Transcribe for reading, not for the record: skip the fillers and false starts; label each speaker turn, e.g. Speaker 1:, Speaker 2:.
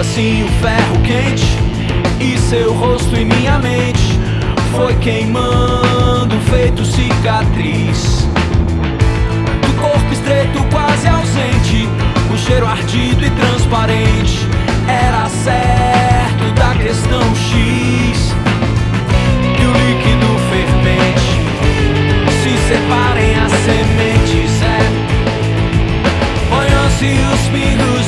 Speaker 1: assim o ferro quente, e seu rosto em minha mente foi queimando, feito cicatriz. Do corpo estreito quase ausente, o cheiro ardido e transparente era certo da questão X.